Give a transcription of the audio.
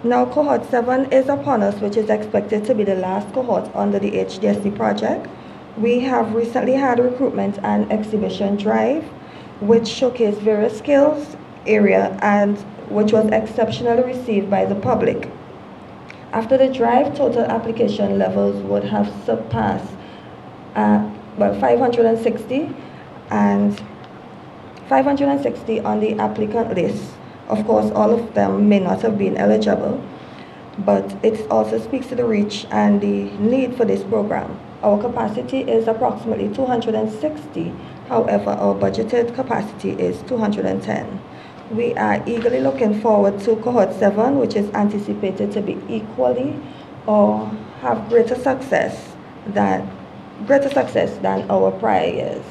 Now, cohort 7 is upon us, which is expected to be the last cohort under the HDSC project. We have recently had a recruitment and exhibition drive, which showcased various skills area and which was exceptionally received by the public. After the drive, total application levels would have surpassed 560 and 560 on the applicant list. Of course, all of them may not have been eligible, but it also speaks to the reach and the need for this program. Our capacity is approximately 260, however, our budgeted capacity is 210. We are eagerly looking forward to cohort 7, which is anticipated to be equally or have greater success than our prior years.